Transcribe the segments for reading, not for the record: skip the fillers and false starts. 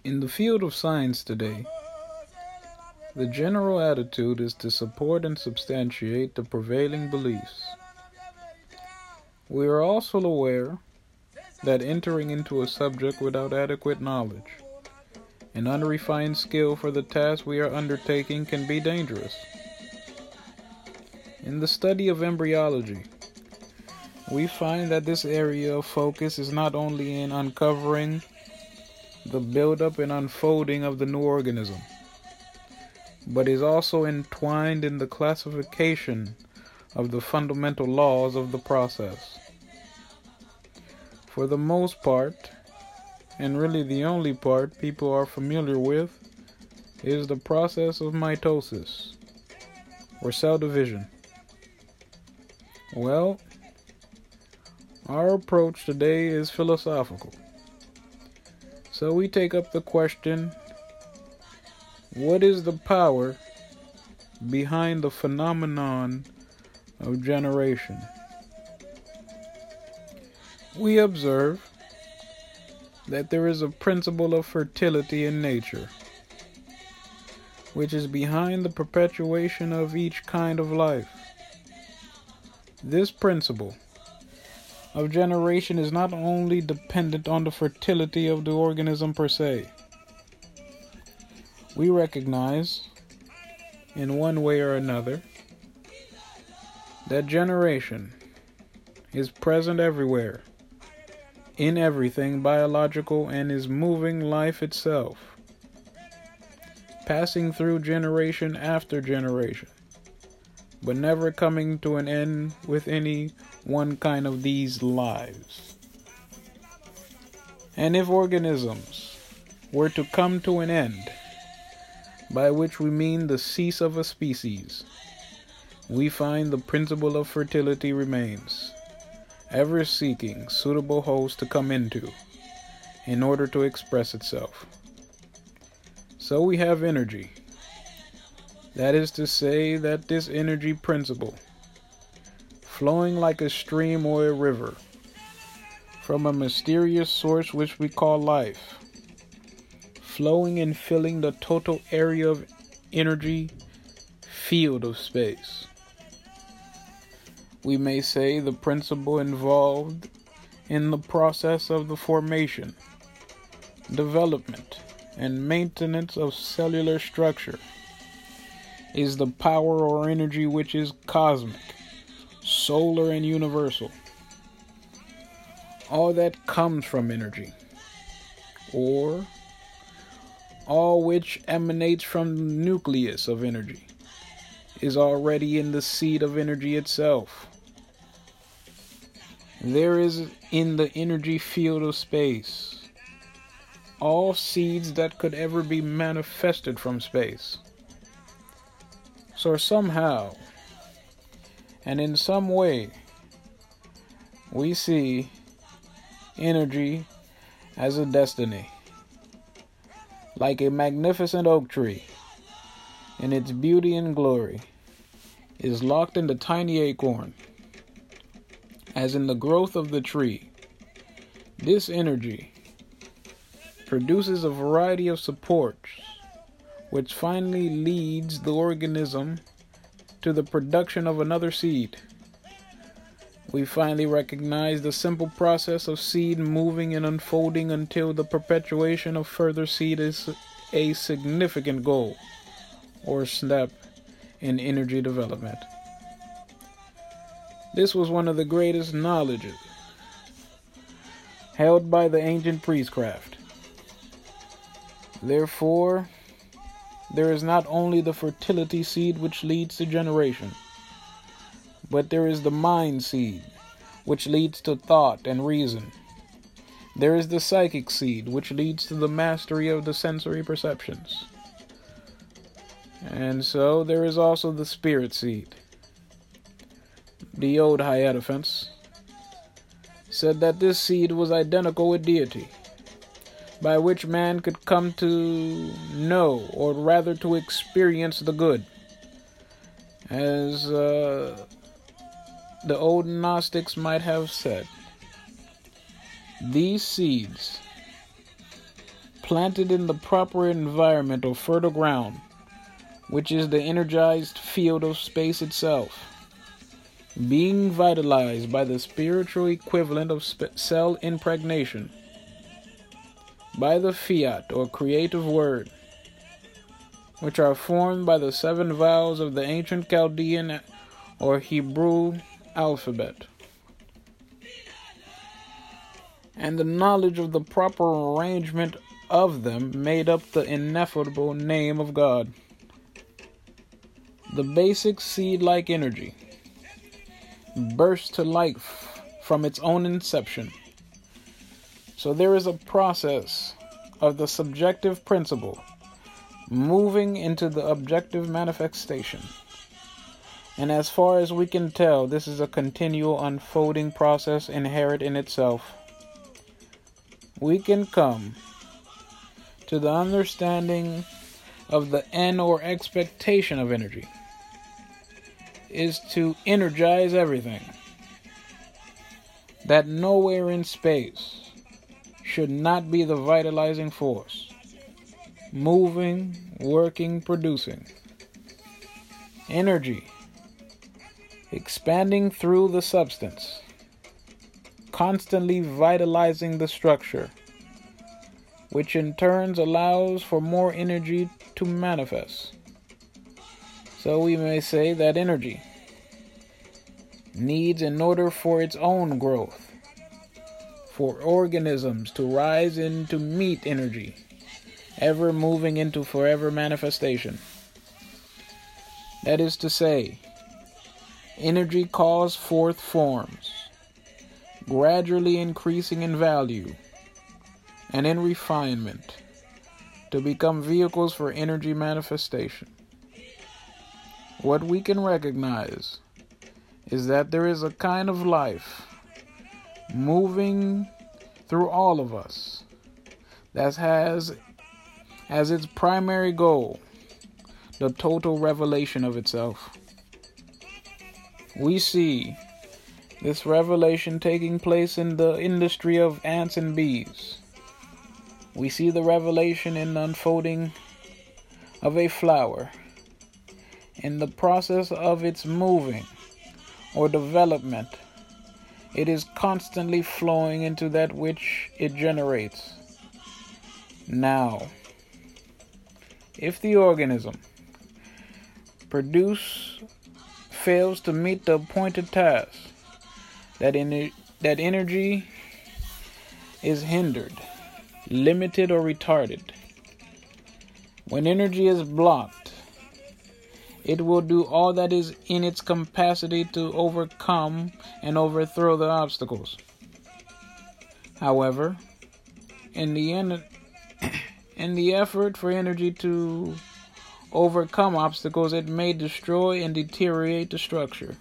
In the field of science today, the general attitude is to support and substantiate the prevailing beliefs. We are also aware that entering into a subject without adequate knowledge and unrefined skill for the task we are undertaking can be dangerous. In the study of embryology, we find that this area of focus is not only in uncovering the buildup and unfolding of the new organism, but is also entwined in the classification of the fundamental laws of the process. For the most part, and really the only part people are familiar with, is the process of mitosis, or cell division. Well, our approach today is philosophical. So we take up the question, what is the power behind the phenomenon of generation? We observe that there is a principle of fertility in nature, which is behind the perpetuation of each kind of life. This principle of generation is not only dependent on the fertility of the organism per se. We recognize, in one way or another, that generation is present everywhere, in everything biological, and is moving life itself, passing through generation after generation, but never coming to an end with any one kind of these lives. And if organisms were to come to an end, by which we mean the cease of a species, we find the principle of fertility remains, ever seeking suitable hosts to come into, in order to express itself. So we have energy. That is to say that this energy principle, flowing like a stream or a river, from a mysterious source which we call life, flowing and filling the total area of energy field of space. We may say the principle involved in the process of the formation, development, and maintenance of cellular structure is the power or energy which is cosmic, solar, and universal. All that comes from energy, or all which emanates from the nucleus of energy, is already in the seed of energy itself. There is in the energy field of space all seeds that could ever be manifested from space. So somehow, and in some way, we see energy as a destiny, like a magnificent oak tree, in its beauty and glory, is locked in the tiny acorn. As in the growth of the tree, this energy produces a variety of supports, which finally leads the organism to the production of another seed. We finally recognize the simple process of seed moving and unfolding until the perpetuation of further seed is a significant goal or step in energy development. This was one of the greatest knowledges held by the ancient priestcraft. Therefore, there is not only the fertility seed which leads to generation, but there is the mind seed which leads to thought and reason. There is the psychic seed which leads to the mastery of the sensory perceptions. And so there is also the spirit seed. The old Hierophants said that this seed was identical with deity, by which man could come to know, or rather to experience the good. As the old Gnostics might have said, these seeds planted in the proper environment or fertile ground, which is the energized field of space itself, being vitalized by the spiritual equivalent of cell impregnation, by the fiat or creative word, which are formed by the 7 vowels of the ancient Chaldean or Hebrew alphabet, and the knowledge of the proper arrangement of them made up the ineffable name of God. The basic seed-like energy bursts to life from its own inception. So there is a process of the subjective principle moving into the objective manifestation. And as far as we can tell, this is a continual unfolding process inherent in itself. We can come to the understanding of the end or expectation of energy is to energize everything. That nowhere in space should not be the vitalizing force, moving, working, producing. Energy, expanding through the substance, constantly vitalizing the structure, which in turn allows for more energy to manifest. So we may say that energy needs, in order for its own growth, for organisms to rise in to meet energy, ever moving into forever manifestation. That is to say, energy calls forth forms, gradually increasing in value and in refinement, to become vehicles for energy manifestation. What we can recognize is that there is a kind of life moving through all of us that has as its primary goal the total revelation of itself. We see this revelation taking place in the industry of ants and bees. We see the revelation in the unfolding of a flower, in the process of its moving or development. It is constantly flowing into that which it generates. Now, if the organism fails to meet the appointed task, that energy is hindered, limited, or retarded. When energy is blocked, it will do all that is in its capacity to overcome and overthrow the obstacles. However, in the effort for energy to overcome obstacles, it may destroy and deteriorate the structure.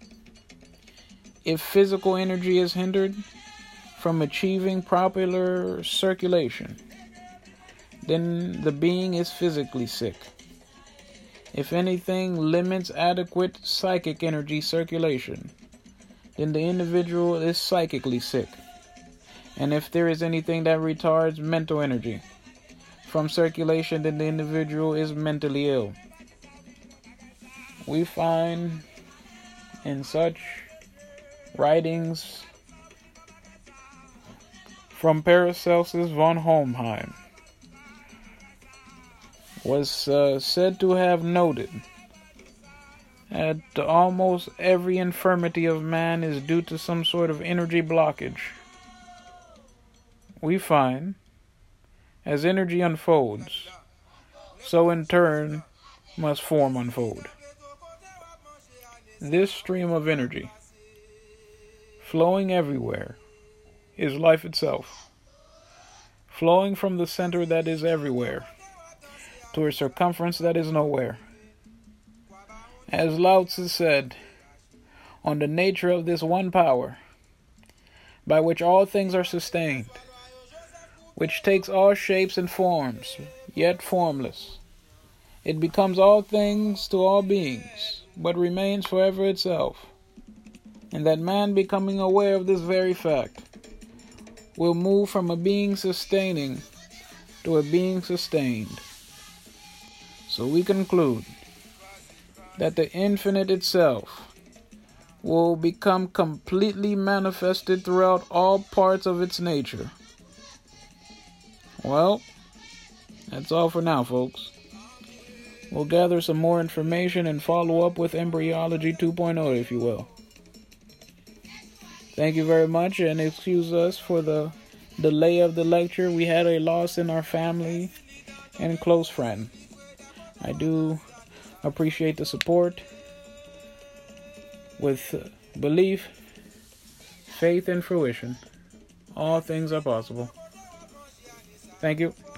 If physical energy is hindered from achieving proper circulation, then the being is physically sick. If anything limits adequate psychic energy circulation, then the individual is psychically sick. And if there is anything that retards mental energy from circulation, then the individual is mentally ill. We find in such writings from Paracelsus von Hohenheim was said to have noted that almost every infirmity of man is due to some sort of energy blockage. We find, as energy unfolds, so in turn must form unfold. This stream of energy, flowing everywhere, is life itself, flowing from the center that is everywhere to a circumference that is nowhere. As Lao Tzu said, on the nature of this one power, by which all things are sustained, which takes all shapes and forms, yet formless, it becomes all things to all beings, but remains forever itself. And that man, becoming aware of this very fact, will move from a being sustaining to a being sustained. So we conclude that the infinite itself will become completely manifested throughout all parts of its nature. Well, that's all for now, folks. We'll gather some more information and follow up with Embryology 2.0, if you will. Thank you very much, and excuse us for the delay of the lecture. We had a loss in our family and close friend. I do appreciate the support. With belief, faith, and fruition, all things are possible. Thank you.